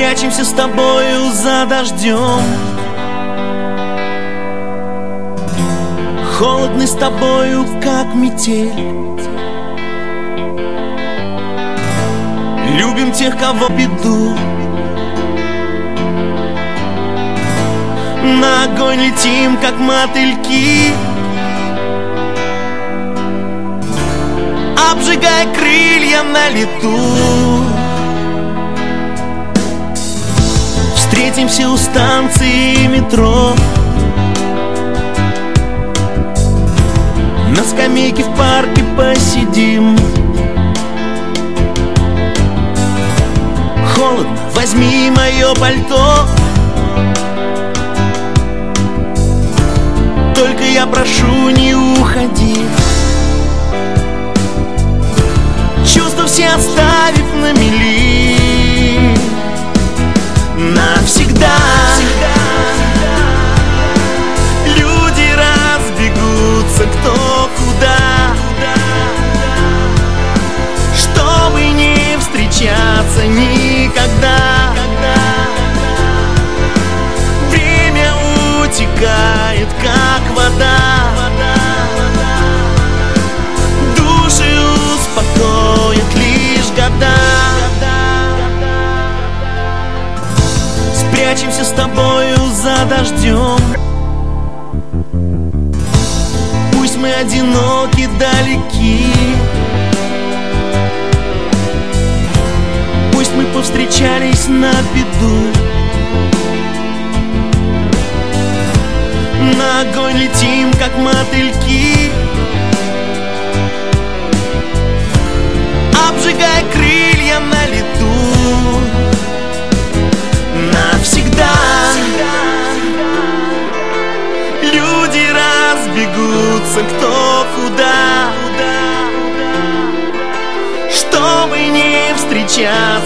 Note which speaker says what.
Speaker 1: Спрячемся с тобою за дождем, холодный с тобою, как метель. Любим тех, кого беду, на огонь летим, как мотыльки, обжигая крылья на лету. Встретимся у станции метро, на скамейке в парке посидим. Холодно, возьми мое пальто, только я прошу, не уходи. Чувства все оставив на мели, навсегда. Люди разбегутся кто куда, чтобы не встречаться никогда. Время утекает, как вода, души успокоит лишь года. Спрячемся с тобою за дождем, пусть мы одиноки, далеки, пусть мы повстречались на беду, на огонь летим, как мотыльки, обжигая крылья на лету. Навсегда люди разбегутся кто куда, чтобы не встречаться